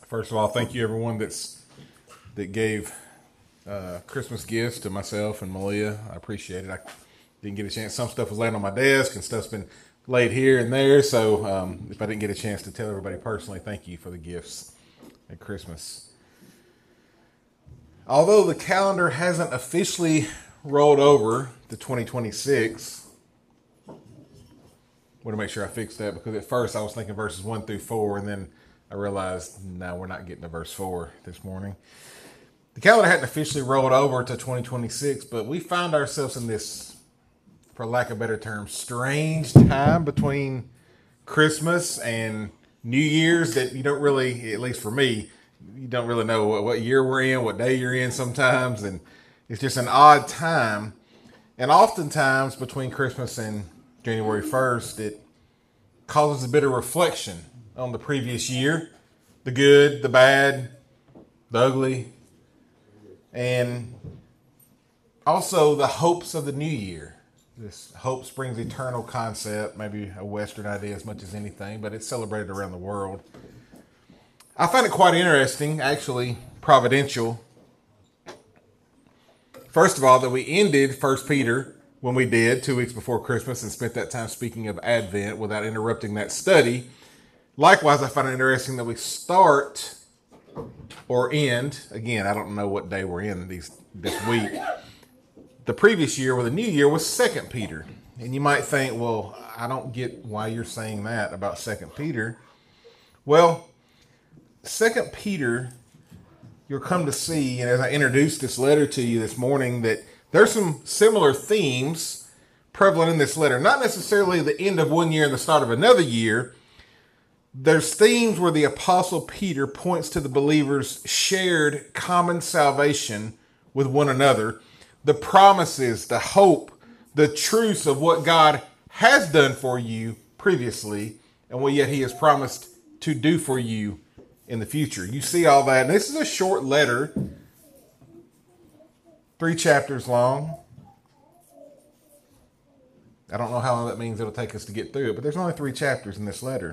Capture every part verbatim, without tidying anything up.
First of all, thank you everyone that's that gave uh, Christmas gifts to myself and Malia. I appreciate it. I didn't get a chance. Some stuff was laying on my desk and stuff's been laid here and there. So um, if I didn't get a chance to tell everybody personally, thank you for the gifts at Christmas. Although the calendar hasn't officially rolled over to twenty twenty-six, I want to make sure I fix that, because at first I was thinking verses one through four, and then I realized, no, we're not getting to verse four this morning. The calendar hadn't officially rolled over to twenty twenty-six, but we found ourselves in this, for lack of a better term, strange time between Christmas and New Year's that you don't really, at least for me, you don't really know what, what year we're in, what day you're in sometimes, and it's just an odd time. And oftentimes between Christmas and January first, it causes a bit of reflection on the previous year, the good, the bad, the ugly, and also the hopes of the new year. This hope springs eternal concept, maybe a Western idea as much as anything, but it's celebrated around the world. I find it quite interesting, actually providential. First of all, that we ended First Peter when we did, two weeks before Christmas, and spent that time speaking of Advent without interrupting that study. Likewise, I find it interesting that we start or end, again, I don't know what day we're in these this week. The previous year, or the new year, was Second Peter. And you might think, well, I don't get why you're saying that about Second Peter. Well, Second Peter, you'll come to see, and as I introduced this letter to you this morning, that there's some similar themes prevalent in this letter. Not necessarily the end of one year and the start of another year. There's themes where the Apostle Peter points to the believers' shared common salvation with one another, the promises, the hope, the truths of what God has done for you previously, and what yet he has promised to do for you in the future. You see all that. And this is a short letter, three chapters long. I don't know how long that means it'll take us to get through it, but there's only three chapters in this letter.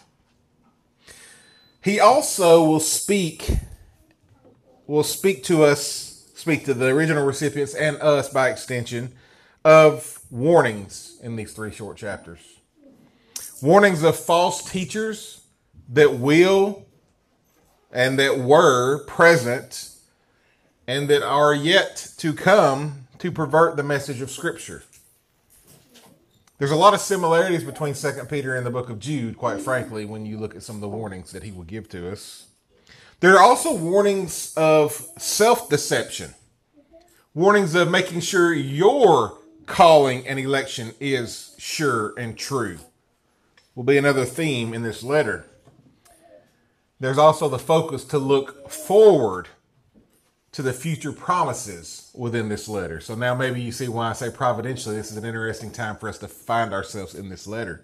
He also will speak, will speak to us, speak to the original recipients and us by extension, of warnings in these three short chapters. Warnings of false teachers that will and that were present and that are yet to come to pervert the message of Scripture. There's a lot of similarities between Second Peter and the book of Jude, quite frankly, when you look at some of the warnings that he will give to us. There are also warnings of self-deception, warnings of making sure your calling and election is sure and true. Will be another theme in this letter. There's also the focus to look forward to the future promises within this letter. So now maybe you see why I say providentially, this is an interesting time for us to find ourselves in this letter.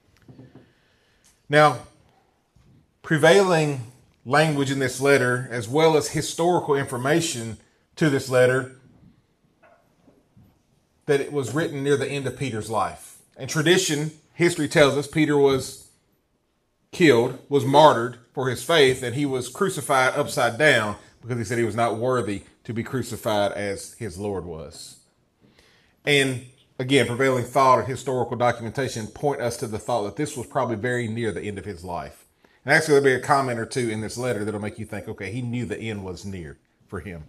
Now, prevailing language in this letter, as well as historical information to this letter, that it was written near the end of Peter's life. And tradition, history tells us Peter was killed, was martyred for his faith, and he was crucified upside down because he said he was not worthy to be crucified as his Lord was. And again, prevailing thought and historical documentation point us to the thought that this was probably very near the end of his life. And actually, there'll be a comment or two in this letter that'll make you think, okay, he knew the end was near for him.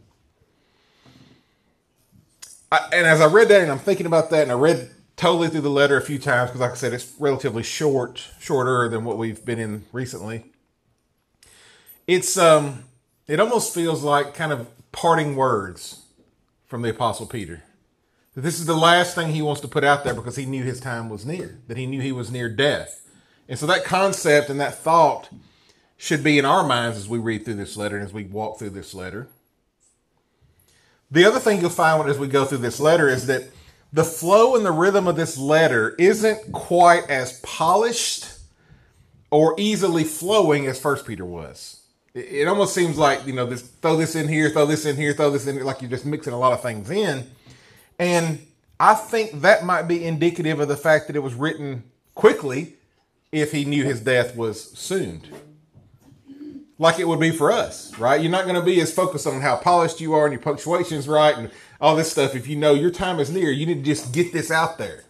I, and as I read that, and I'm thinking about that, and I read totally through the letter a few times, because like I said, it's relatively short, shorter than what we've been in recently. It's, um, it almost feels like kind of parting words from the Apostle Peter. That this is the last thing he wants to put out there because he knew his time was near, that he knew he was near death. And so that concept and that thought should be in our minds as we read through this letter and as we walk through this letter. The other thing you'll find as we go through this letter is that the flow and the rhythm of this letter isn't quite as polished or easily flowing as First Peter was. It almost seems like, you know, this, throw this in here, throw this in here, throw this in here, like you're just mixing a lot of things in. And I think that might be indicative of the fact that it was written quickly if he knew his death was soon. like it would be for us, right? You're not going to be as focused on how polished you are and your punctuation's right and all this stuff. If you know your time is near, you need to just get this out there.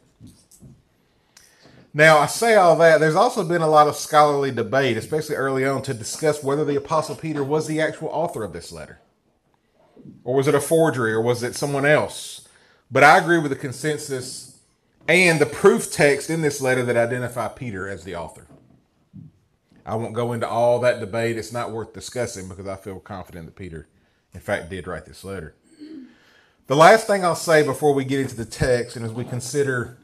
Now, I say all that. There's also been a lot of scholarly debate, especially early on, to discuss whether the Apostle Peter was the actual author of this letter. Or was it a forgery, or was it someone else? But I agree with the consensus and the proof text in this letter that identify Peter as the author. I won't go into all that debate. It's not worth discussing because I feel confident that Peter, in fact, did write this letter. The last thing I'll say before we get into the text, and as we consider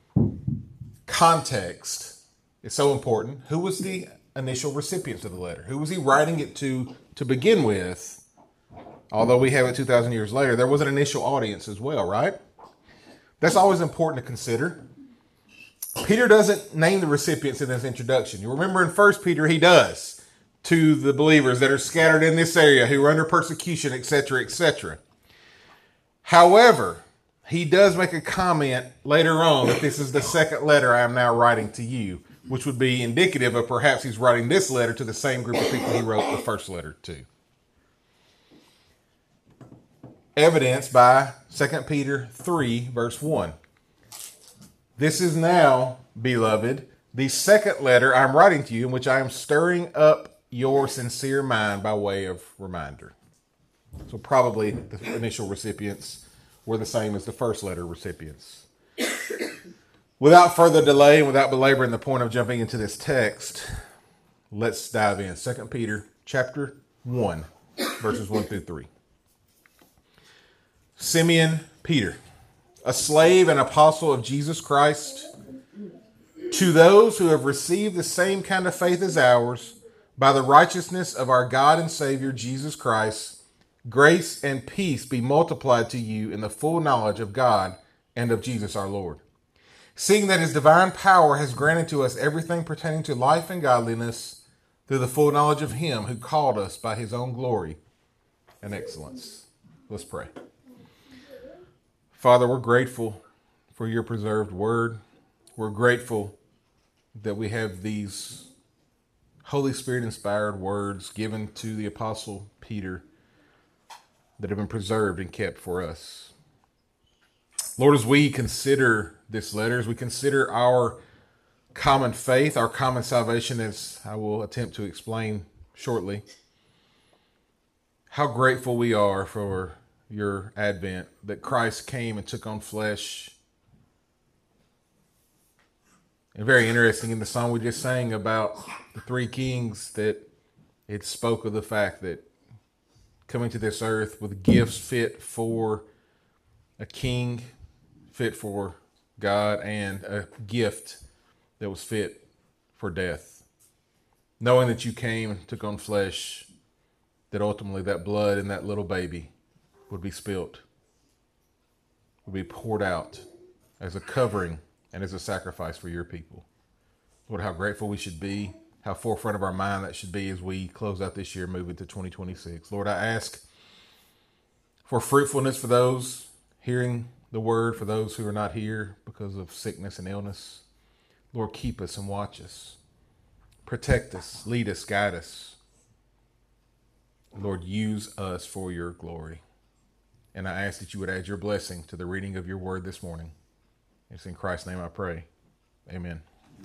context, is so important. Who was the initial recipients of the letter? Who was he writing it to to begin with? Although we have it two thousand years later, there was an initial audience as well, right? That's always important to consider. Peter doesn't name the recipients in his introduction. You remember in First Peter, he does, to the believers that are scattered in this area, who are under persecution, et cetera, et cetera. However, he does make a comment later on that this is the second letter I am now writing to you, which would be indicative of perhaps he's writing this letter to the same group of people he wrote the first letter to. Evidenced by Second Peter three, verse one. This is now, beloved, the second letter I'm writing to you, in which I am stirring up your sincere mind by way of reminder. So probably the initial recipients were the same as the first letter recipients. Without further delay and without belaboring the point of jumping into this text, let's dive in. Second Peter chapter one, verses one through three. Simeon Peter, a slave and apostle of Jesus Christ, to those who have received the same kind of faith as ours, by the righteousness of our God and Savior Jesus Christ, grace and peace be multiplied to you in the full knowledge of God and of Jesus our Lord. Seeing that his divine power has granted to us everything pertaining to life and godliness through the full knowledge of him who called us by his own glory and excellence. Let's pray. Father, we're grateful for your preserved word. We're grateful that we have these Holy Spirit inspired words given to the Apostle Peter that have been preserved and kept for us. Lord, as we consider this letter, as we consider our common faith, our common salvation, as I will attempt to explain shortly, how grateful we are for your advent, that Christ came and took on flesh. And very interesting in the song we just sang about the three kings, that it spoke of the fact that coming to this earth with gifts fit for a king, fit for God, and a gift that was fit for death. Knowing that you came and took on flesh, that ultimately that blood in that little baby would be spilt, would be poured out as a covering and as a sacrifice for your people. Lord, how grateful we should be, how forefront of our mind that should be as we close out this year, move into twenty twenty-six. Lord, I ask for fruitfulness for those hearing the word, for those who are not here because of sickness and illness. Lord, keep us and watch us. Protect us, lead us, guide us. Lord, use us for your glory. And I ask that you would add your blessing to the reading of your word this morning. It's in Christ's name I pray. Amen.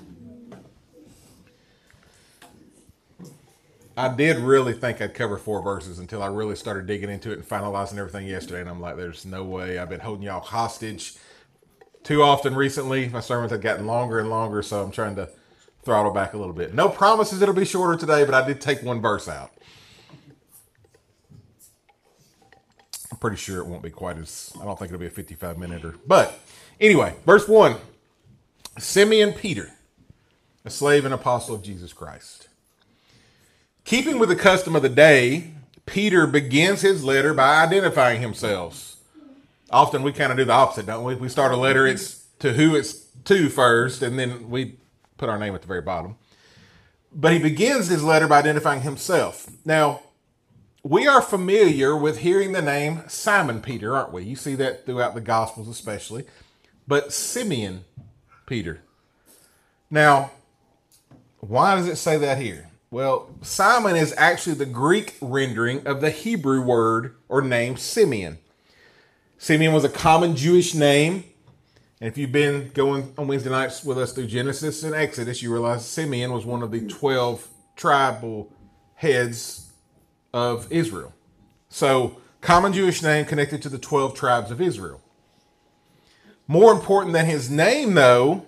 I did really think I'd cover four verses until I really started digging into it and finalizing everything yesterday. And I'm like, there's no way. I've been holding y'all hostage too often recently. My sermons have gotten longer and longer, so I'm trying to throttle back a little bit. No promises it'll be shorter today, but I did take one verse out. I'm pretty sure it won't be quite as, I don't think it'll be a fifty-five minute. But anyway, verse one, Simeon Peter, a slave and apostle of Jesus Christ. Keeping with the custom of the day, Peter begins his letter by identifying himself. Often we kind of do the opposite, don't we? We start a letter, it's to who it's to first, and then we put our name at the very bottom. But he begins his letter by identifying himself. Now, we are familiar with hearing the name Simon Peter, aren't we? You see that throughout the Gospels especially. But Simeon Peter. Now, why does it say that here? Well, Simon is actually the Greek rendering of the Hebrew word or name Simeon. Simeon was a common Jewish name. And if you've been going on Wednesday nights with us through Genesis and Exodus, you realize Simeon was one of the twelve tribal heads of Israel. So, common Jewish name connected to the twelve tribes of Israel. More important than his name, though,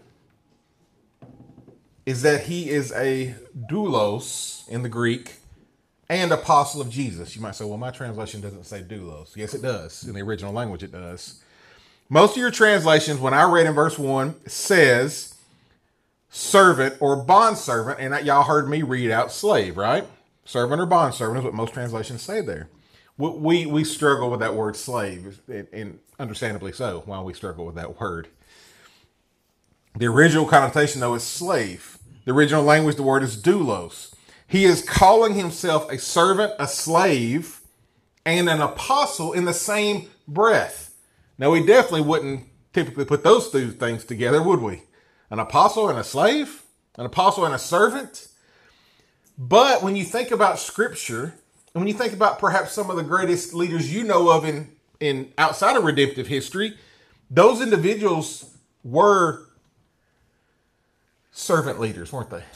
is that he is a doulos in the Greek and apostle of Jesus. You might say, well, my translation doesn't say doulos. Yes, it does. In the original language, it does. Most of your translations, when I read in verse one, says servant or bondservant, and y'all heard me read out slave, right? Servant or bondservant is what most translations say there. We, we struggle with that word slave, and understandably so, why we struggle with that word. The original connotation, though, is slave. The original language, the word is doulos. He is calling himself a servant, a slave, and an apostle in the same breath. Now, we definitely wouldn't typically put those two things together, would we? An apostle and a slave? An apostle and a servant? But when you think about Scripture, and when you think about perhaps some of the greatest leaders you know of in, in outside of redemptive history, those individuals were servant leaders, weren't they?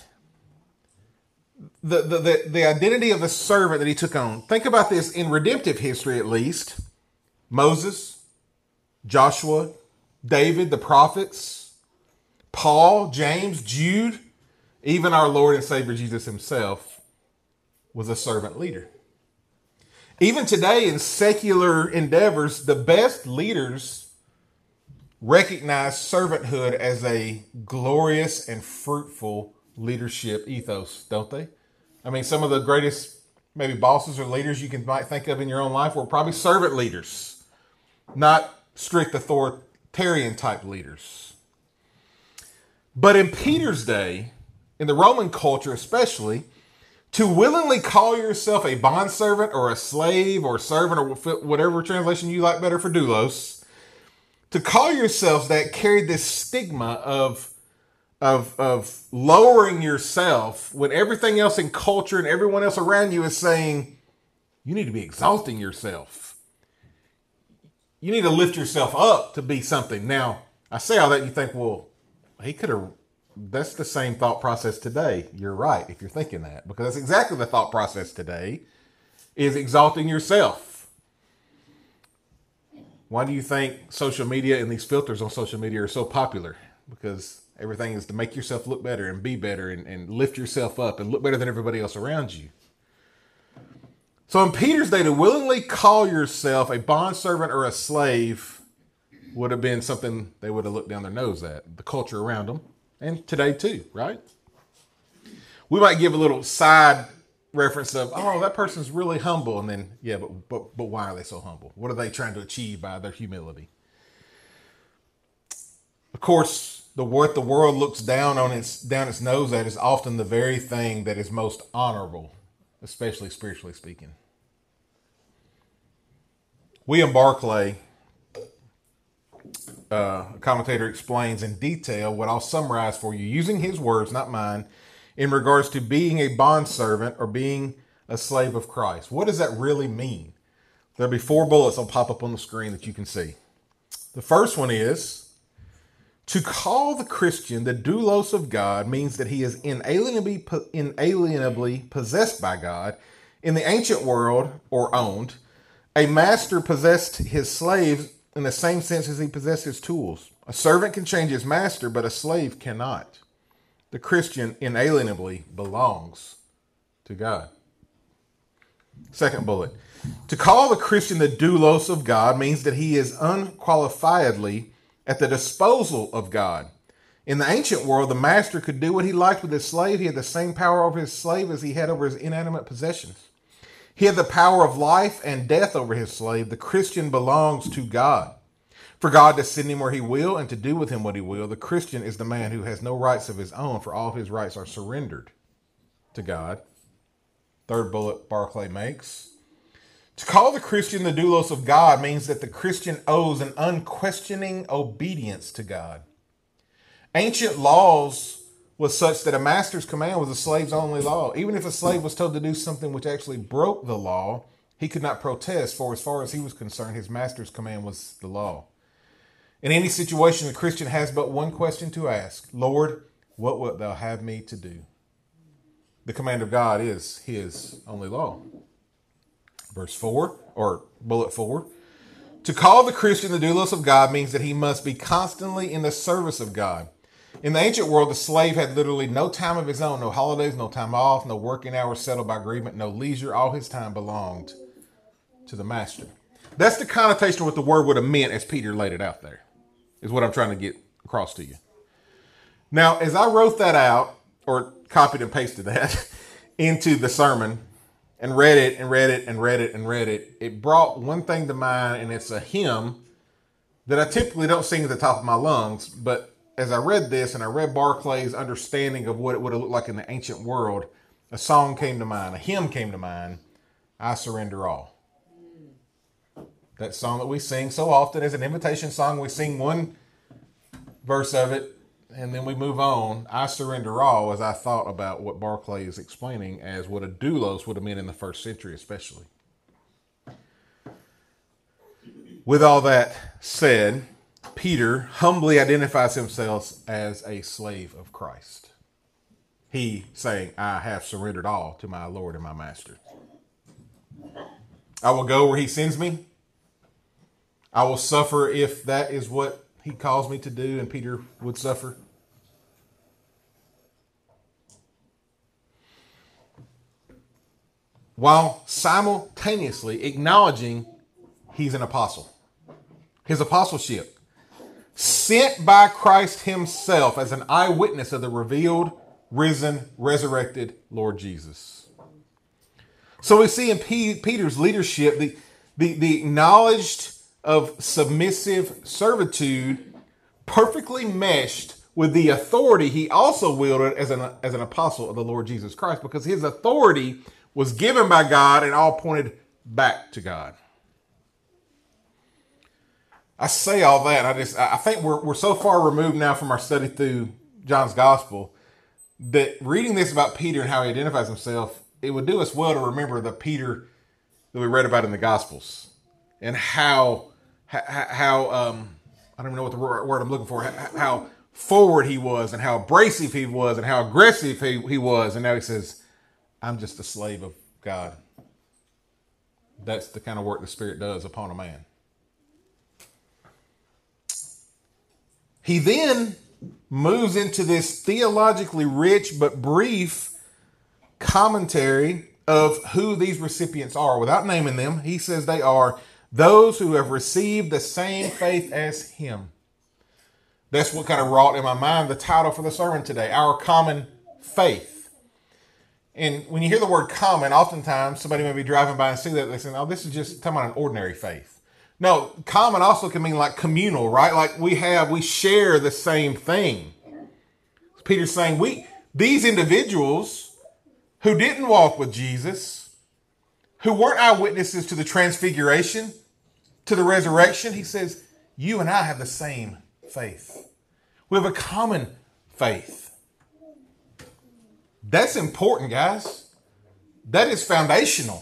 The, the, the, the identity of the servant that he took on. Think about this in redemptive history, at least. Moses, Joshua, David, the prophets, Paul, James, Jude, even our Lord and Savior Jesus himself was a servant leader. Even today in secular endeavors, the best leaders recognize servanthood as a glorious and fruitful leadership ethos, don't they? I mean, some of the greatest maybe bosses or leaders you can might think of in your own life were probably servant leaders, not strict authoritarian type leaders. But in Peter's day, in the Roman culture especially, to willingly call yourself a bondservant or a slave or servant or whatever translation you like better for doulos, to call yourselves that carried this stigma of, of, of lowering yourself when everything else in culture and everyone else around you is saying, you need to be exalting yourself. You need to lift yourself up to be something. Now, I say all that and you think, well, he could have, that's the same thought process today. You're right if you're thinking that, because that's exactly the thought process today, is exalting yourself. Why do you think social media and these filters on social media are so popular? Because everything is to make yourself look better and be better and, and lift yourself up and look better than everybody else around you. So in Peter's day, to willingly call yourself a bondservant or a slave would have been something they would have looked down their nose at, the culture around them. And today too, right? We might give a little side reference of, oh, that person's really humble. And then, yeah, but, but, but why are they so humble? What are they trying to achieve by their humility? Of course, the what the world looks down on its, down its nose at is often the very thing that is most honorable, especially spiritually speaking. William Barclay, Uh, a commentator, explains in detail what I'll summarize for you using his words, not mine, in regards to being a bondservant or being a slave of Christ. What does that really mean? There'll be four bullets that'll pop up on the screen that you can see. The first one is, to call the Christian the doulos of God means that he is inalienably, inalienably possessed by God. In the ancient world, or owned, a master possessed his slaves in the same sense as he possessed his tools. A servant can change his master, but a slave cannot. The Christian inalienably belongs to God. Second bullet. To call the Christian the doulos of God means that he is unqualifiedly at the disposal of God. In the ancient world, the master could do what he liked with his slave. He had the same power over his slave as he had over his inanimate possessions. He had the power of life and death over his slave. The Christian belongs to God. For God to send him where he will and to do with him what he will, the Christian is the man who has no rights of his own, for all of his rights are surrendered to God. Third bullet Barclay makes. To call the Christian the doulos of God means that the Christian owes an unquestioning obedience to God. Ancient laws was such that a master's command was a slave's only law. Even if a slave was told to do something which actually broke the law, he could not protest, for as far as he was concerned, his master's command was the law. In any situation, the Christian has but one question to ask: Lord, what wilt thou have me to do? The command of God is his only law. Verse four, or bullet four. To call the Christian the doulos of God means that he must be constantly in the service of God. In the ancient world, the slave had literally no time of his own, no holidays, no time off, no working hours settled by agreement, no leisure. All his time belonged to the master. That's the connotation of what the word would have meant as Peter laid it out there, is what I'm trying to get across to you. Now, as I wrote that out, or copied and pasted that into the sermon, and read it and read it and read it and read it, it brought one thing to mind, and it's a hymn that I typically don't sing at the top of my lungs, but as I read this and I read Barclay's understanding of what it would have looked like in the ancient world, a song came to mind, a hymn came to mind, I Surrender All. That song that we sing so often is an invitation song. We sing one verse of it and then we move on. I surrender all, as I thought about what Barclay is explaining as what a doulos would have meant in the first century especially. With all that said, Peter humbly identifies himself as a slave of Christ. He saying, I have surrendered all to my Lord and my Master. I will go where he sends me. I will suffer if that is what he calls me to do, and Peter would suffer. While simultaneously acknowledging he's an apostle. His apostleship. Sent by Christ himself as an eyewitness of the revealed, risen, resurrected Lord Jesus. So we see in P- Peter's leadership the, the, the acknowledged of submissive servitude perfectly meshed with the authority he also wielded as an, as an apostle of the Lord Jesus Christ, because his authority was given by God and all pointed back to God. I say all that. I just, I think we're, we're so far removed now from our study through John's gospel that reading this about Peter and how he identifies himself, it would do us well to remember the Peter that we read about in the gospels and how, how, how um, I don't even know what the word I'm looking for, how forward he was and how abrasive he was and how aggressive he, he was. And now he says, I'm just a slave of God. That's the kind of work the Spirit does upon a man. He then moves into this theologically rich but brief commentary of who these recipients are. Without naming them, he says they are those who have received the same faith as him. That's what kind of wrought in my mind the title for the sermon today, Our Common Faith. And when you hear the word common, oftentimes somebody may be driving by and see that, they say, oh, this is just talking about an ordinary faith. No, common also can mean like communal, right? Like we have, we share the same thing. Peter's saying we, these individuals who didn't walk with Jesus, who weren't eyewitnesses to the transfiguration, to the resurrection, he says, you and I have the same faith. We have a common faith. That's important, guys. That is foundational.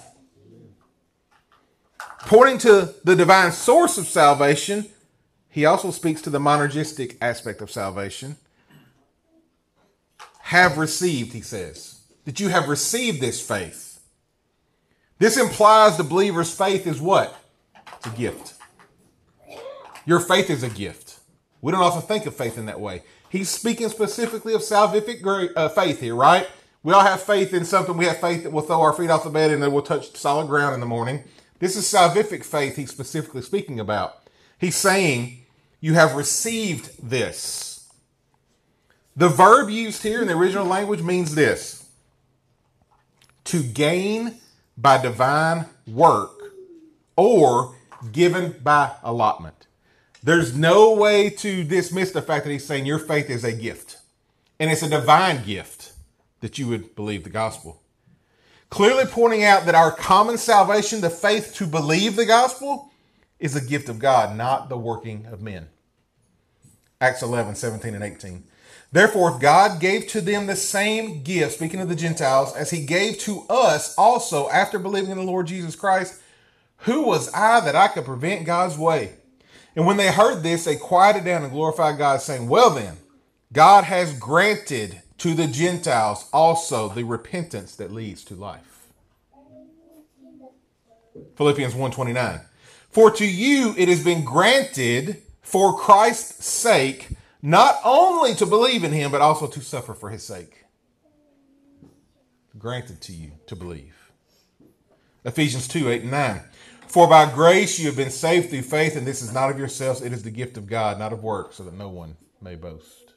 Pointing to the divine source of salvation, he also speaks to the monergistic aspect of salvation. Have received, he says, that you have received this faith. This implies the believer's faith is what? It's a gift. Your faith is a gift. We don't often think of faith in that way. He's speaking specifically of salvific uh, faith here, right? We all have faith in something. We have faith that we'll throw our feet off the bed and then we'll touch solid ground in the morning. This is salvific faith he's specifically speaking about. He's saying, you have received this. The verb used here in the original language means this: to gain by divine work or given by allotment. There's no way to dismiss the fact that he's saying your faith is a gift. And it's a divine gift that you would believe the gospel. Clearly pointing out that our common salvation, the faith to believe the gospel, is a gift of God, not the working of men. Acts eleven, seventeen and eighteen. Therefore, if God gave to them the same gift, speaking of the Gentiles, as he gave to us also after believing in the Lord Jesus Christ, who was I that I could prevent God's way? And when they heard this, they quieted down and glorified God, saying, well then, God has granted to the Gentiles also the repentance that leads to life. Philippians one twenty-nine. For to you it has been granted for Christ's sake, not only to believe in him, but also to suffer for his sake. Granted to you to believe. Ephesians two, eight and nine. For by grace you have been saved through faith, and this is not of yourselves, it is the gift of God, not of works, so that no one may boast.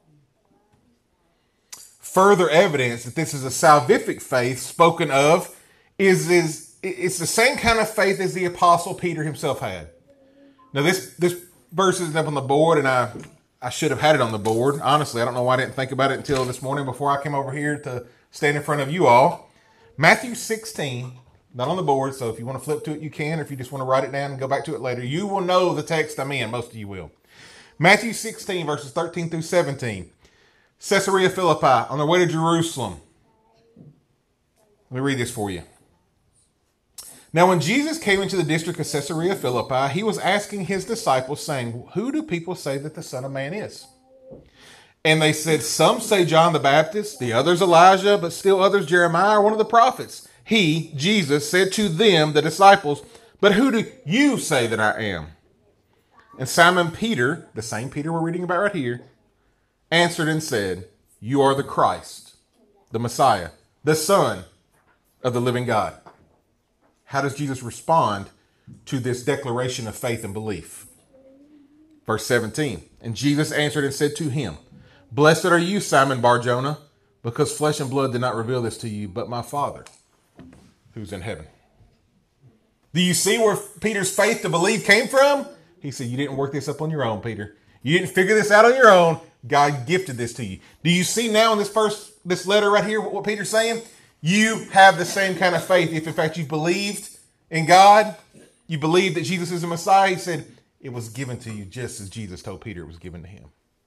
Further evidence that this is a salvific faith spoken of is, is it's the same kind of faith as the Apostle Peter himself had. Now this, this verse isn't up on the board, and I, I should have had it on the board. Honestly, I don't know why I didn't think about it until this morning before I came over here to stand in front of you all. Matthew sixteen, not on the board, so if you want to flip to it, you can. Or if you just want to write it down and go back to it later, you will know the text I'm in. Most of you will. Matthew sixteen, verses thirteen through seventeen. Caesarea Philippi, on their way to Jerusalem. Let me read this for you. Now, when Jesus came into the district of Caesarea Philippi, he was asking his disciples, saying, who do people say that the Son of Man is? And they said, some say John the Baptist, the others Elijah, but still others Jeremiah or one of the prophets. He, Jesus, said to them, the disciples, but who do you say that I am? And Simon Peter, the same Peter we're reading about right here, answered and said, you are the Christ, the Messiah, the Son of the living God. How does Jesus respond to this declaration of faith and belief? Verse seventeen, and Jesus answered and said to him, blessed are you, Simon Bar-Jonah, because flesh and blood did not reveal this to you, but my Father who's in heaven. Do you see where Peter's faith to believe came from? He said, you didn't work this up on your own, Peter. You didn't figure this out on your own. God gifted this to you. Do you see now in this first, this letter right here, what Peter's saying? You have the same kind of faith. If in fact you believed in God, you believe that Jesus is the Messiah, he said it was given to you just as Jesus told Peter it was given to him.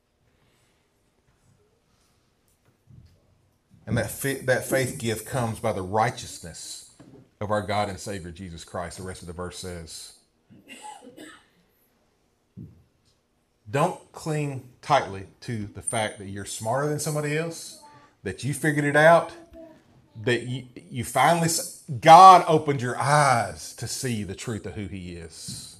And that, fit, that faith gift comes by the righteousness of our God and Savior, Jesus Christ. The rest of the verse says, don't cling tightly to the fact that you're smarter than somebody else, that you figured it out, that you, you finally, God opened your eyes to see the truth of who he is.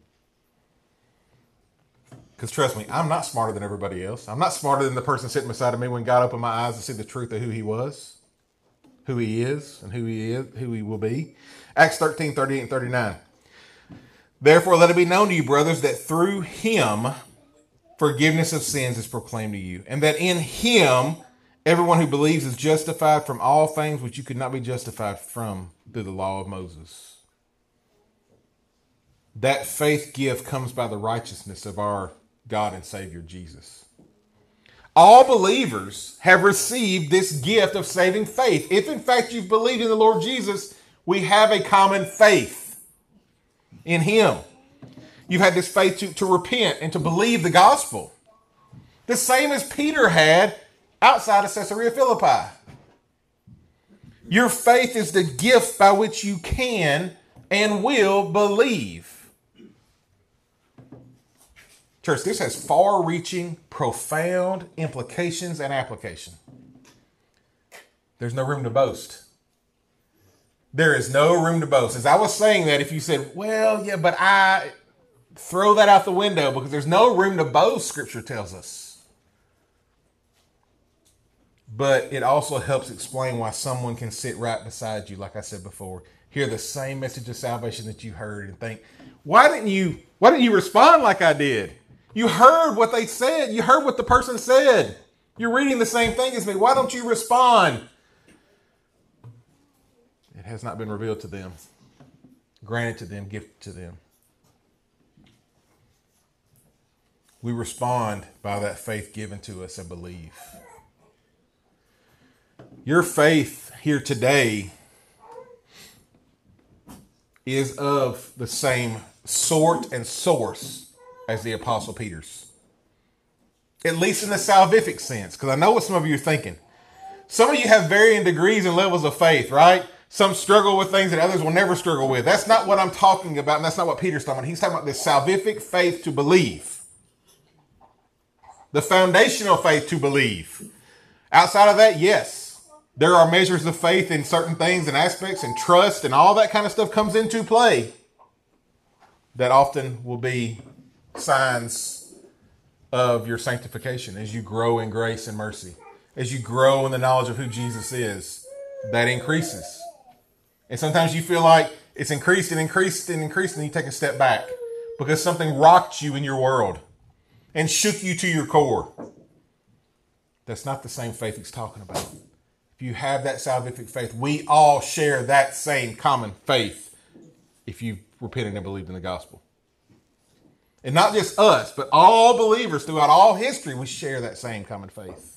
Because trust me, I'm not smarter than everybody else. I'm not smarter than the person sitting beside of me when God opened my eyes to see the truth of who he was, who he is, and who he is, who he will be. Acts thirteen, thirty-eight and thirty-nine. Therefore, let it be known to you, brothers, that through him forgiveness of sins is proclaimed to you, and that in him everyone who believes is justified from all things which you could not be justified from through the law of Moses. That faith gift comes by the righteousness of our God and Savior, Jesus. All believers have received this gift of saving faith. If in fact you've believed in the Lord Jesus, we have a common faith in him. You've had this faith to, to repent and to believe the gospel. The same as Peter had outside of Caesarea Philippi. Your faith is the gift by which you can and will believe. Church, this has far-reaching, profound implications and application. There's no room to boast. There is no room to boast. As I was saying that, if you said, well, yeah, but I... throw that out the window, because there's no room to boast, Scripture tells us. But it also helps explain why someone can sit right beside you, like I said before, hear the same message of salvation that you heard and think, why didn't you, why didn't you respond like I did? You heard what they said. You heard what the person said. You're reading the same thing as me. Why don't you respond? It has not been revealed to them, granted to them, gifted to them. We respond by that faith given to us and believe. Your faith here today is of the same sort and source as the Apostle Peter's. at least in the salvific sense, because I know what some of you are thinking. Some of you have varying degrees and levels of faith, right? Some struggle with things that others will never struggle with. That's not what I'm talking about, and that's not what Peter's talking about. He's talking about this salvific faith to believe. The foundational faith to believe. Outside of that, yes, there are measures of faith in certain things and aspects, and trust and all that kind of stuff comes into play that often will be signs of your sanctification as you grow in grace and mercy. As you grow in the knowledge of who Jesus is, that increases. And sometimes you feel like it's increased and increased and increased, and you take a step back because something rocked you in your world and shook you to your core. That's not the same faith he's talking about. If you have that salvific faith, we all share that same common faith if you've repented and believed in the gospel. And not just us, but all believers throughout all history, we share that same common faith.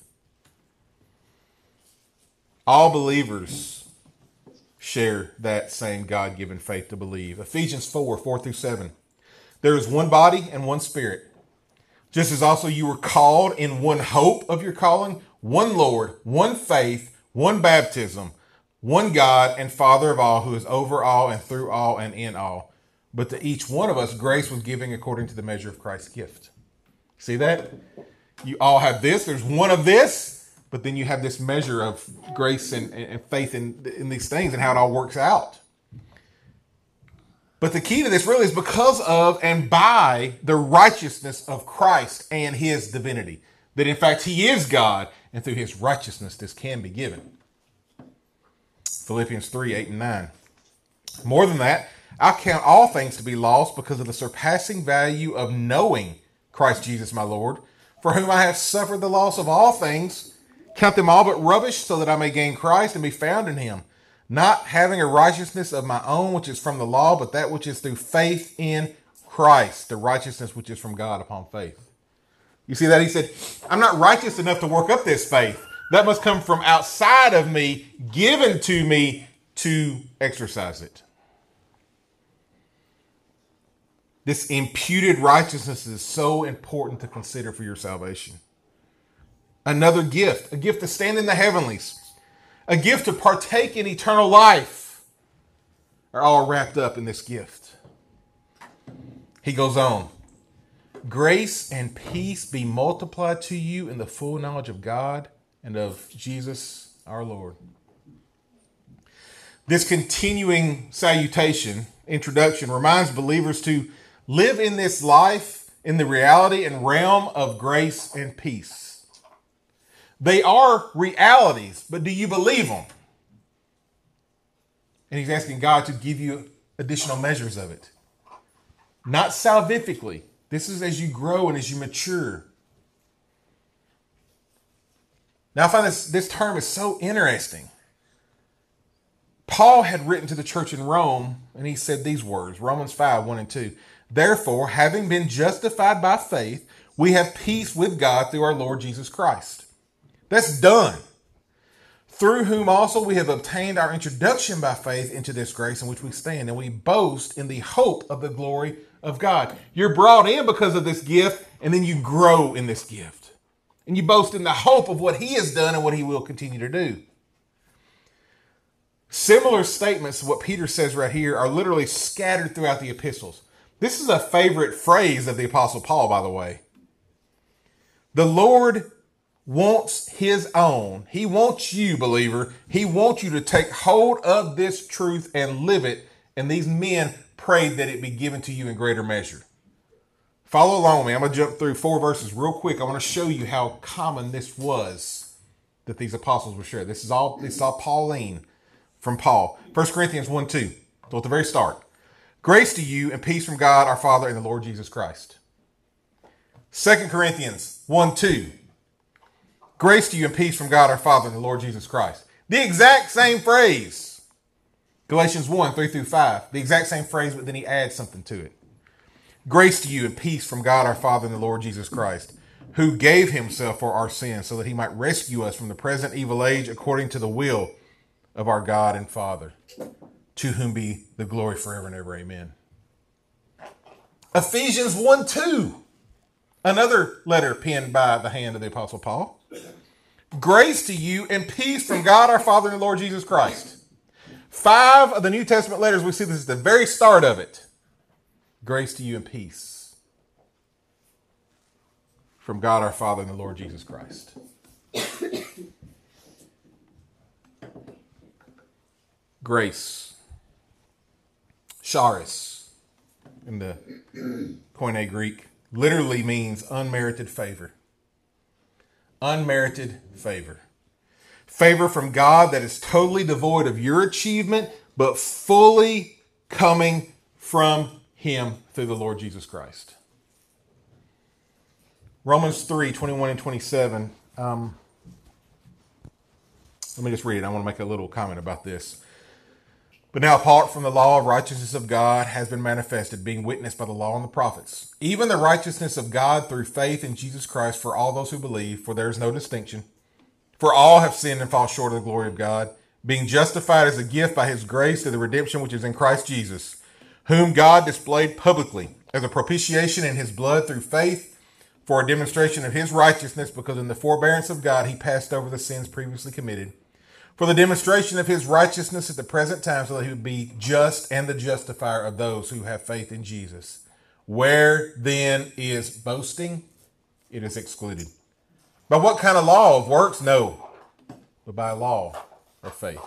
All believers share that same God-given faith to believe. Ephesians four, four through seven. There is one body and one spirit, just as also you were called in one hope of your calling, one Lord, one faith, one baptism, one God and Father of all, who is over all and through all and in all. But to each one of us, grace was given according to the measure of Christ's gift. See that? You all have this. There's one of this. But then you have this measure of grace and, and faith in, in these things and how it all works out. But the key to this really is because of and by the righteousness of Christ and his divinity. That in fact he is God, and through his righteousness this can be given. Philippians three, eight and nine. More than that, I count all things to be lost because of the surpassing value of knowing Christ Jesus my Lord, for whom I have suffered the loss of all things. Count them all but rubbish, so that I may gain Christ and be found in him, not having a righteousness of my own, which is from the law, but that which is through faith in Christ, the righteousness which is from God upon faith. You see that? He said, I'm not righteous enough to work up this faith. That must come from outside of me, given to me to exercise it. This imputed righteousness is so important to consider for your salvation. Another gift, a gift to stand in the heavenlies, a gift to partake in eternal life, are all wrapped up in this gift. He goes on. Grace and peace be multiplied to you in the full knowledge of God and of Jesus our Lord. This continuing salutation, introduction, reminds believers to live in this life in the reality and realm of grace and peace. They are realities, but do you believe them? And he's asking God to give you additional measures of it. Not salvifically. This is as you grow and as you mature. Now I find this, this term is so interesting. Paul had written to the church in Rome, and he said these words, Romans five, one and two. Therefore, having been justified by faith, we have peace with God through our Lord Jesus Christ. That's done. Through whom also we have obtained our introduction by faith into this grace in which we stand, and we boast in the hope of the glory of God. You're brought in because of this gift, and then you grow in this gift. And you boast in the hope of what he has done and what he will continue to do. Similar statements to what Peter says right here are literally scattered throughout the epistles. This is a favorite phrase of the Apostle Paul, by the way. The Lord wants his own. He wants you, believer. He wants you to take hold of this truth and live it. And these men prayed that it be given to you in greater measure. Follow along with me. I'm going to jump through four verses real quick. I want to show you how common this was that these apostles were shared. This is all, this is all Pauline from Paul. First Corinthians one, two. So at the very start. Grace to you and peace from God our Father and the Lord Jesus Christ. Second Corinthians one, two. Grace to you and peace from God our Father and the Lord Jesus Christ. The exact same phrase. Galatians one, three through five. The exact same phrase, but then he adds something to it. Grace to you and peace from God our Father and the Lord Jesus Christ, who gave himself for our sins so that he might rescue us from the present evil age according to the will of our God and Father, to whom be the glory forever and ever. Amen. Ephesians one, two. Another letter penned by the hand of the Apostle Paul. Grace to you and peace from God our Father and the Lord Jesus Christ. Five of the New Testament letters, we see this is the very start of it. Grace to you and peace from God our Father and the Lord Jesus Christ. Grace. Charis in the Koine Greek literally means unmerited favor. Unmerited favor. Favor from God that is totally devoid of your achievement, but fully coming from Him through the Lord Jesus Christ. Romans three, twenty-one and twenty-seven. Um, let me just read it. I want to make a little comment about this. But now, apart from the law, righteousness of God has been manifested, being witnessed by the law and the prophets. Even the righteousness of God through faith in Jesus Christ for all those who believe, for there is no distinction. For all have sinned and fall short of the glory of God, being justified as a gift by His grace through the redemption which is in Christ Jesus, whom God displayed publicly as a propitiation in His blood through faith for a demonstration of His righteousness, because in the forbearance of God He passed over the sins previously committed, for the demonstration of His righteousness at the present time, so that He would be just and the justifier of those who have faith in Jesus. Where then is boasting? It is excluded. By what kind of law? Of works? No. But by law of faith.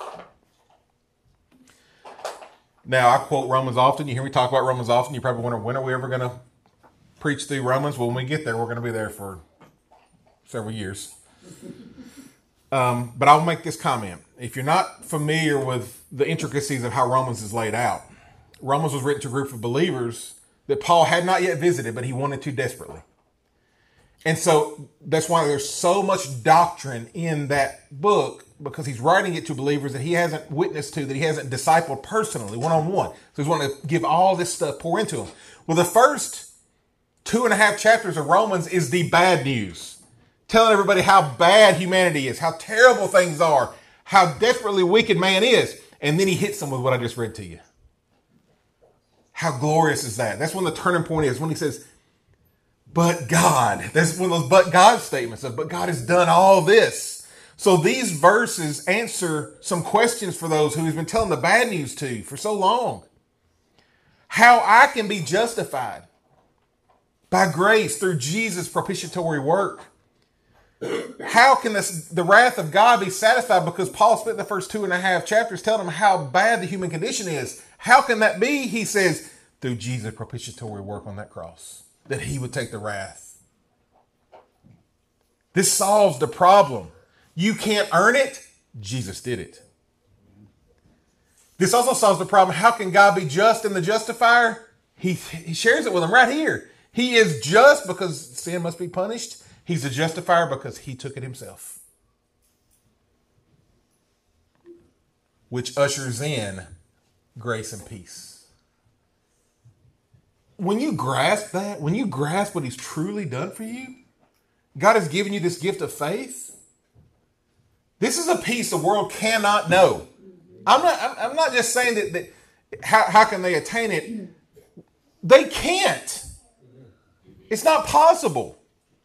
Now, I quote Romans often. You hear me talk about Romans often. You probably wonder, when are we ever going to preach through Romans? Well, when we get there, we're going to be there for several years. Um, but I'll make this comment. If you're not familiar with the intricacies of how Romans is laid out, Romans was written to a group of believers that Paul had not yet visited, but he wanted to desperately. And so that's why there's so much doctrine in that book, because he's writing it to believers that he hasn't witnessed to, that he hasn't discipled personally, one-on-one. So he's wanting to give all this stuff, pour into them. Well, the first two and a half chapters of Romans is the bad news, telling everybody how bad humanity is, how terrible things are, how desperately wicked man is. And then he hits them with what I just read to you. How glorious is that? That's when the turning point is, when he says, but God. That's one of those but God statements of, but God has done all this. So these verses answer some questions for those who he's been telling the bad news to for so long. How I can be justified by grace through Jesus' propitiatory work. How can this, the wrath of God be satisfied? Because Paul spent the first two and a half chapters telling them how bad the human condition is. How can that be? He says, through Jesus' propitiatory work on that cross, that he would take the wrath. This solves the problem. You can't earn it. Jesus did it. This also solves the problem. How can God be just and the justifier? He, he shares it with them right here. He is just because sin must be punished. He's the justifier because he took it himself. Which ushers in grace and peace. When you grasp that, when you grasp what he's truly done for you, God has given you this gift of faith. This is a peace the world cannot know. I'm not, I'm, I'm not just saying that, that how, how can they attain it? They can't. It's not possible.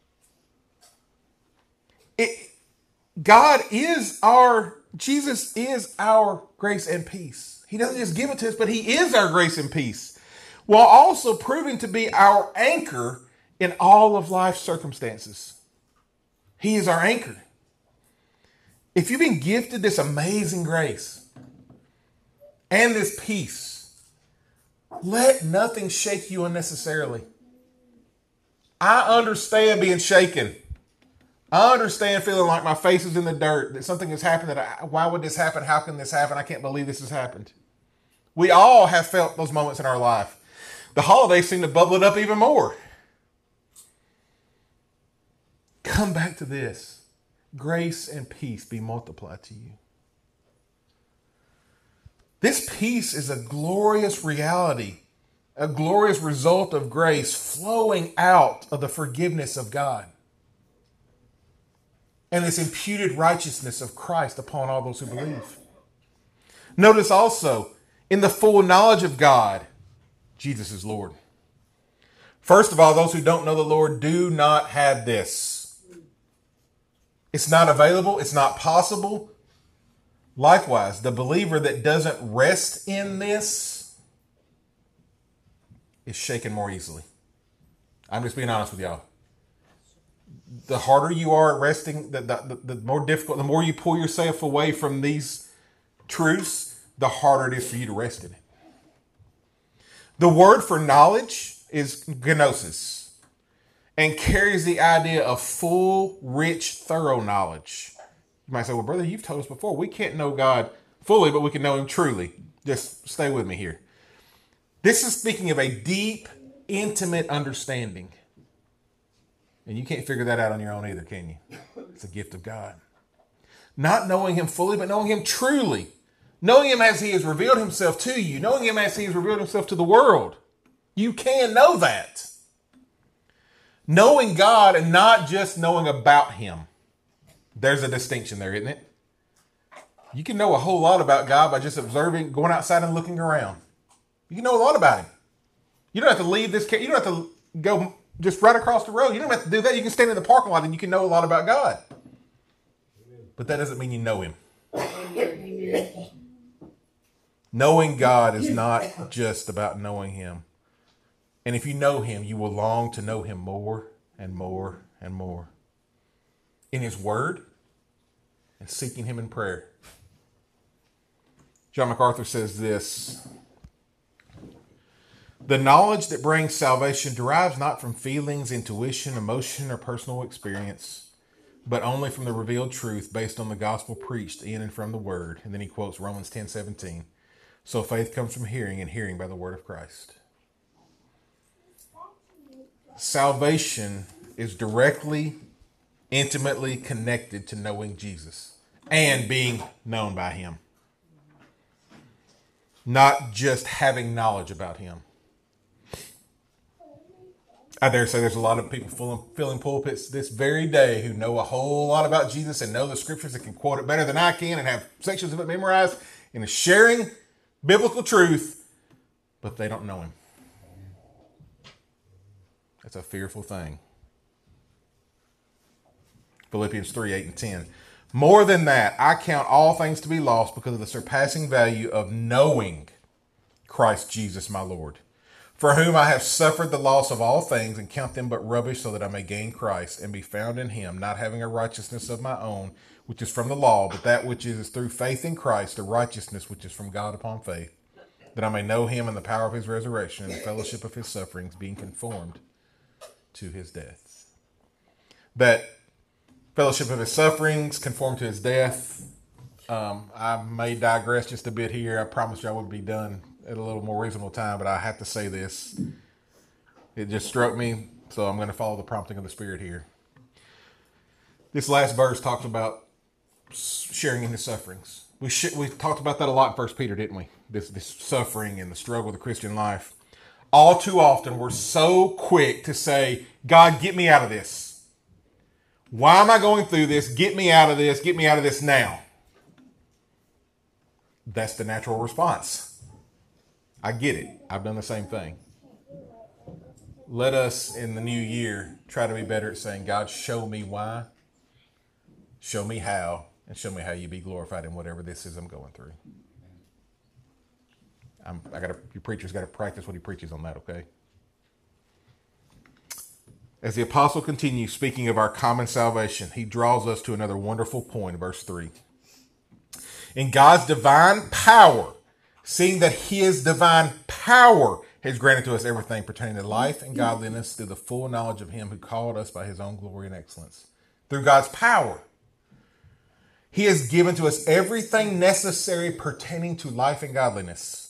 It, God is our, Jesus is our grace and peace. He doesn't just give it to us, but he is our grace and peace, while also proving to be our anchor in all of life's circumstances. He is our anchor. If you've been gifted this amazing grace and this peace, let nothing shake you unnecessarily. I understand being shaken. I understand feeling like my face is in the dirt, that something has happened, that I, why would this happen? How can this happen? I can't believe this has happened. We all have felt those moments in our life. The holidays seem to bubble it up even more. Come back to this. Grace and peace be multiplied to you. This peace is a glorious reality, a glorious result of grace flowing out of the forgiveness of God and this imputed righteousness of Christ upon all those who believe. Notice also, in the full knowledge of God, Jesus is Lord. First of all, those who don't know the Lord do not have this. It's not available. It's not possible. Likewise, the believer that doesn't rest in this is shaken more easily. I'm just being honest with y'all. The harder you are at resting, the, the, the more difficult, the more you pull yourself away from these truths, the harder it is for you to rest in it. The word for knowledge is gnosis and carries the idea of full, rich, thorough knowledge. You might say, well, brother, you've told us before, we can't know God fully, but we can know him truly. Just stay with me here. This is speaking of a deep, intimate understanding. And you can't figure that out on your own either, can you? It's a gift of God. Not knowing him fully, but knowing him truly. Knowing him as he has revealed himself to you. Knowing him as he has revealed himself to the world. You can know that. Knowing God and not just knowing about him. There's a distinction there, isn't it? You can know a whole lot about God by just observing, going outside and looking around. You can know a lot about him. You don't have to leave this, you don't have to go just right across the road. You don't have to do that. You can stand in the parking lot and you can know a lot about God. But that doesn't mean you know him. Knowing God is not just about knowing him. And if you know him, you will long to know him more and more and more. In his word and seeking him in prayer. John MacArthur says this: the knowledge that brings salvation derives not from feelings, intuition, emotion, or personal experience, but only from the revealed truth based on the gospel preached in and from the word. And then he quotes Romans ten seventeen. So faith comes from hearing, and hearing by the word of Christ. Salvation is directly, intimately connected to knowing Jesus and being known by him. Not just having knowledge about him. I dare say there's a lot of people filling, filling pulpits this very day who know a whole lot about Jesus and know the scriptures and can quote it better than I can and have sections of it memorized and is sharing biblical truth, but they don't know him. That's a fearful thing. Philippians three, eight and ten. More than that, I count all things to be lost because of the surpassing value of knowing Christ Jesus my Lord, for whom I have suffered the loss of all things and count them but rubbish so that I may gain Christ and be found in him, not having a righteousness of my own, which is from the law, but that which is through faith in Christ, a righteousness which is from God upon faith, that I may know him and the power of his resurrection and the fellowship of his sufferings, being conformed to his death. That fellowship of his sufferings, conformed to his death. Um, I may digress just a bit here. I promised you I would be done at a little more reasonable time, but I have to say this. It just struck me, so I'm going to follow the prompting of the Spirit here. This last verse talks about sharing in his sufferings. We sh- we talked about that a lot in First Peter, didn't we? This this suffering and the struggle of the Christian life. All too often, we're so quick to say, God, get me out of this. Why am I going through this? Get me out of this. Get me out of this now. That's the natural response. I get it. I've done the same thing. Let us, in the new year, try to be better at saying, God, show me why, show me how, and show me how you be glorified in whatever this is I'm going through. I'm, I got your preacher's got to practice what he preaches on that, okay? As the apostle continues speaking of our common salvation, he draws us to another wonderful point, verse three. In God's divine power, seeing that his divine power has granted to us everything pertaining to life and godliness through the full knowledge of him who called us by his own glory and excellence. Through God's power, he has given to us everything necessary pertaining to life and godliness.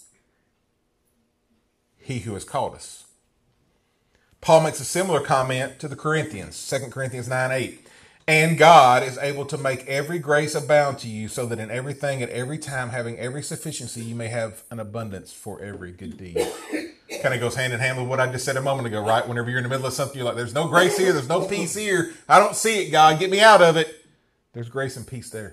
He who has called us. Paul makes a similar comment to the Corinthians, Second Corinthians nine eight. And God is able to make every grace abound to you, so that in everything at every time, having every sufficiency, you may have an abundance for every good deed. Kind of goes hand in hand with what I just said a moment ago, right? Whenever you're in the middle of something, you're like, there's no grace here, there's no peace here. I don't see it, God, get me out of it. There's grace and peace there.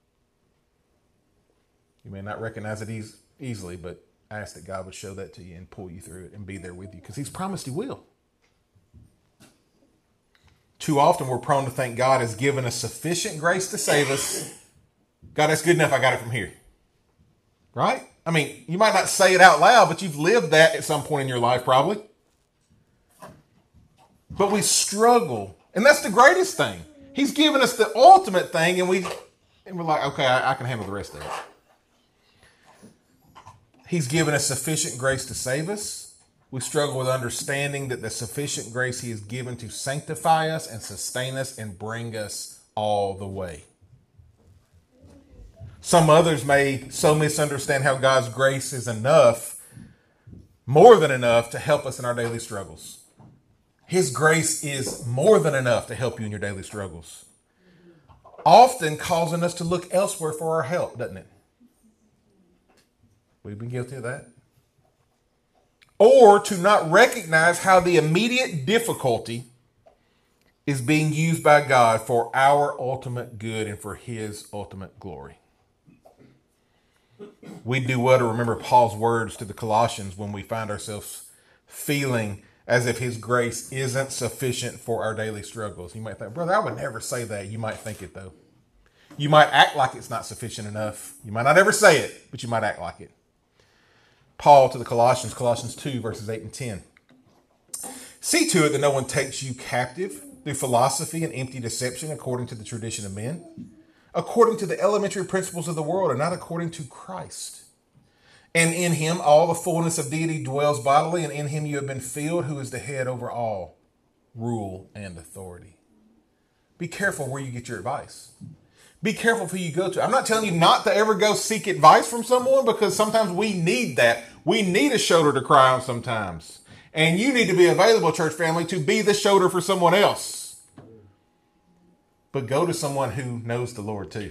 You may not recognize it eas- easily, but ask that God would show that to you and pull you through it and be there with you, because he's promised he will. Too often we're prone to think God has given us sufficient grace to save us. God, that's good enough. I got it from here. Right? I mean, you might not say it out loud, but you've lived that at some point in your life, probably. But we struggle. And that's the greatest thing. He's given us the ultimate thing, and, we, and we're like, okay, I, I can handle the rest of it. He's given us sufficient grace to save us. We struggle with understanding that the sufficient grace he has given to sanctify us and sustain us and bring us all the way. Some others may so misunderstand how God's grace is enough, more than enough, to help us in our daily struggles. His grace is more than enough to help you in your daily struggles, often causing us to look elsewhere for our help, doesn't it? We've been guilty of that. Or to not recognize how the immediate difficulty is being used by God for our ultimate good and for his ultimate glory. We do well to remember Paul's words to the Colossians when we find ourselves feeling as if his grace isn't sufficient for our daily struggles. You might think, brother, I would never say that. You might think it, though. You might act like it's not sufficient enough. You might not ever say it, but you might act like it. Paul to the Colossians, Colossians two, verses eight and ten. See to it that no one takes you captive through philosophy and empty deception according to the tradition of men, according to the elementary principles of the world, and not according to Christ. And in him all the fullness of deity dwells bodily, and in him you have been filled, who is the head over all rule and authority. Be careful where you get your advice. Be careful who you go to. I'm not telling you not to ever go seek advice from someone, because sometimes we need that. We need a shoulder to cry on sometimes. And you need to be available, church family, to be the shoulder for someone else. But go to someone who knows the Lord too.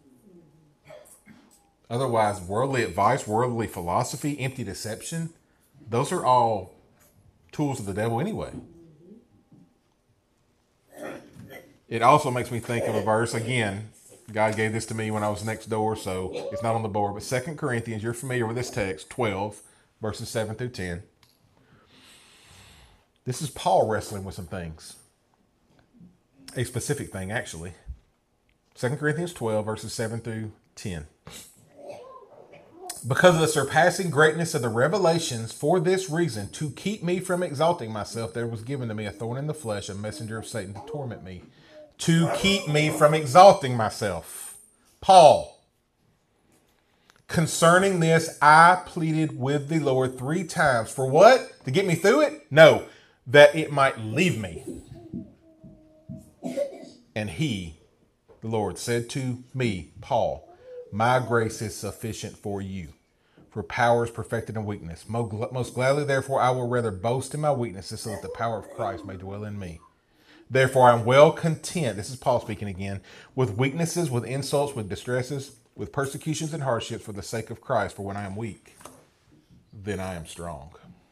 Otherwise, worldly advice, worldly philosophy, empty deception, those are all tools of the devil anyway. It also makes me think of a verse, again, God gave this to me when I was next door, so it's not on the board. But Second Corinthians, you're familiar with this text, twelve, verses seven through ten. This is Paul wrestling with some things. A specific thing, actually. Second Corinthians twelve, verses seven through ten. Because of the surpassing greatness of the revelations, for this reason, to keep me from exalting myself, there was given to me a thorn in the flesh, a messenger of Satan to torment me. To keep me from exalting myself. Paul. Concerning this, I pleaded with the Lord three times. For what? To get me through it? No. That it might leave me. And he, the Lord, said to me, Paul, my grace is sufficient for you, for power is perfected in weakness. Most gladly, therefore, I will rather boast in my weaknesses, so that the power of Christ may dwell in me. Therefore, I am well content, this is Paul speaking again, with weaknesses, with insults, with distresses, with persecutions and hardships for the sake of Christ. For when I am weak, then I am strong.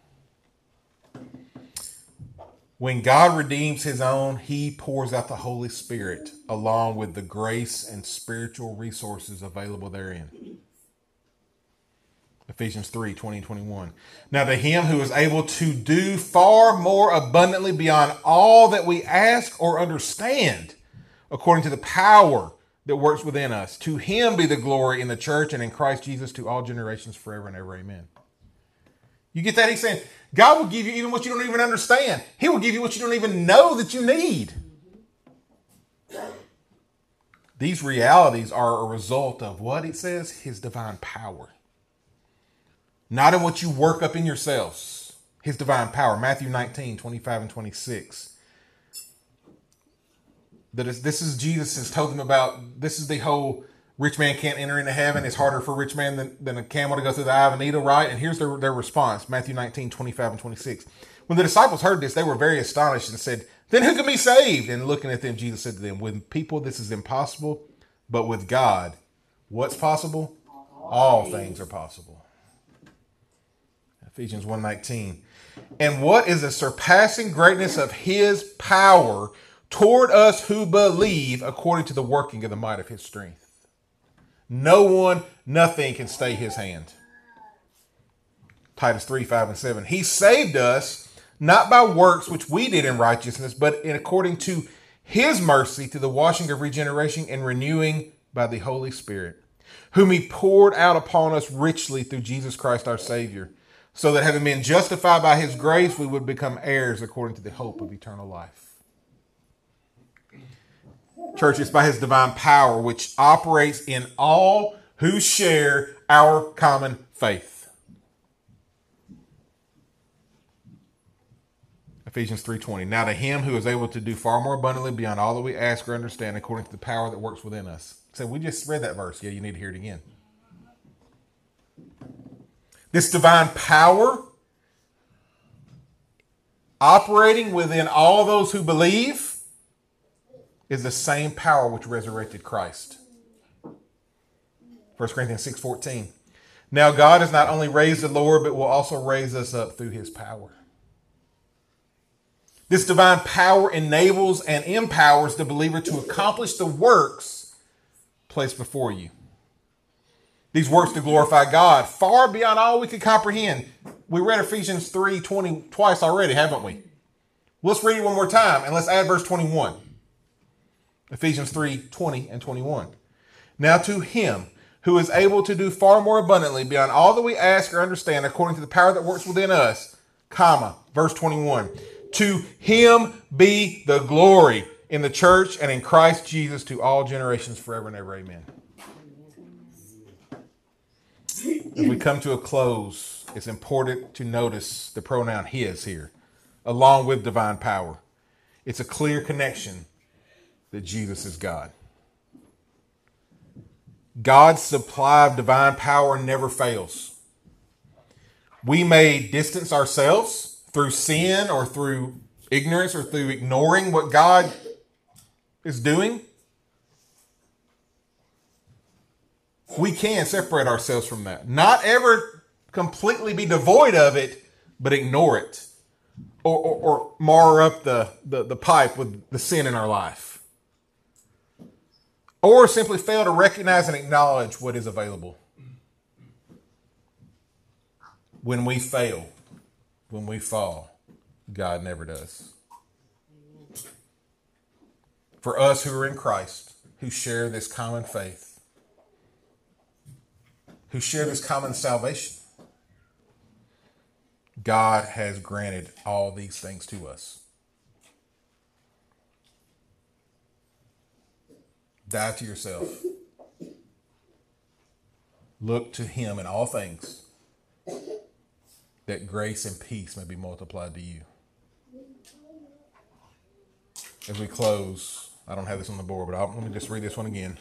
When God redeems his own, he pours out the Holy Spirit along with the grace and spiritual resources available therein. Ephesians three, twenty and twenty-one. Now to him who is able to do far more abundantly beyond all that we ask or understand, according to the power that works within us, to him be the glory in the church and in Christ Jesus to all generations forever and ever. Amen. You get that? He's saying God will give you even what you don't even understand. He will give you what you don't even know that you need. These realities are a result of what it says? His divine power. Not in what you work up in yourselves. His divine power. Matthew nineteen, twenty-five and twenty-six. That is, this is Jesus has told them about, this is the whole rich man can't enter into heaven. It's harder for a rich man than, than a camel to go through the eye of a needle, right? And here's their, their response. Matthew nineteen, twenty-five and twenty-six. When the disciples heard this, they were very astonished and said, then who can be saved? And looking at them, Jesus said to them, with people this is impossible, but with God, what's possible? All things are possible. Ephesians one nineteen. And what is the surpassing greatness of his power toward us who believe, according to the working of the might of his strength? No one, nothing can stay his hand. Titus three, five and seven. He saved us not by works which we did in righteousness, but in according to his mercy through the washing of regeneration and renewing by the Holy Spirit, whom he poured out upon us richly through Jesus Christ our Savior, so that having been justified by his grace, we would become heirs according to the hope of eternal life. Church, it's by his divine power which operates in all who share our common faith. Ephesians three twenty. Now to him who is able to do far more abundantly beyond all that we ask or understand according to the power that works within us. So we just read that verse. Yeah, you need to hear it again. This divine power operating within all those who believe is the same power which resurrected Christ. First Corinthians six fourteen. Now God has not only raised the Lord, but will also raise us up through his power. This divine power enables and empowers the believer to accomplish the works placed before you. These works to glorify God far beyond all we could comprehend. We read Ephesians three twenty twice already, haven't we? Let's read it one more time and let's add verse twenty-one. Ephesians three twenty and twenty-one. Now to him who is able to do far more abundantly beyond all that we ask or understand according to the power that works within us, comma, verse twenty-one. To him be the glory in the church and in Christ Jesus to all generations forever and ever. Amen. As we come to a close, it's important to notice the pronoun his here, along with divine power. It's a clear connection that Jesus is God. God's supply of divine power never fails. We may distance ourselves through sin or through ignorance or through ignoring what God is doing. We can separate ourselves from that. Not ever completely be devoid of it, but ignore it. Or, or, or mar up the, the, the pipe with the sin in our life. Or simply fail to recognize and acknowledge what is available. When we fail, when we fall, God never does. For us who are in Christ, who share this common faith, who share this common salvation, God has granted all these things to us. Die to yourself. Look to him in all things, that grace and peace may be multiplied to you. As we close, I don't have this on the board, but I'll, let me just read this one again.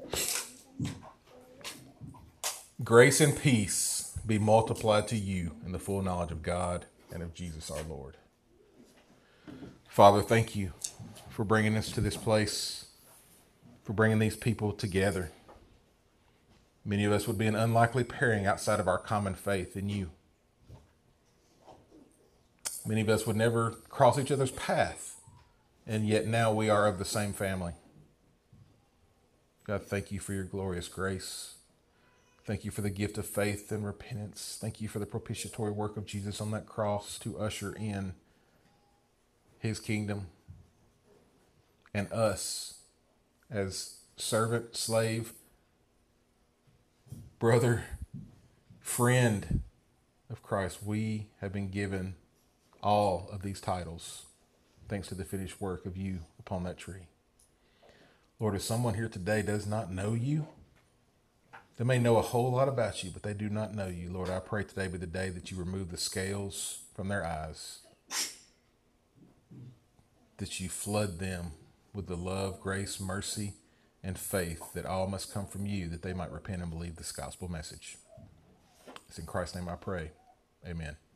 Grace and peace be multiplied to you in the full knowledge of God and of Jesus our Lord. Father, thank you for bringing us to this place, for bringing these people together. Many of us would be an unlikely pairing outside of our common faith in you. Many of us would never cross each other's path, and yet now we are of the same family. God, thank you for your glorious grace. Thank you for the gift of faith and repentance. Thank you for the propitiatory work of Jesus on that cross to usher in his kingdom and us as servant, slave, brother, friend of Christ. We have been given all of these titles thanks to the finished work of you upon that tree. Lord, if someone here today does not know you, they may know a whole lot about you, but they do not know you. Lord, I pray today be the day that you remove the scales from their eyes, that you flood them with the love, grace, mercy, and faith that all must come from you, that they might repent and believe this gospel message. It's in Christ's name I pray. Amen.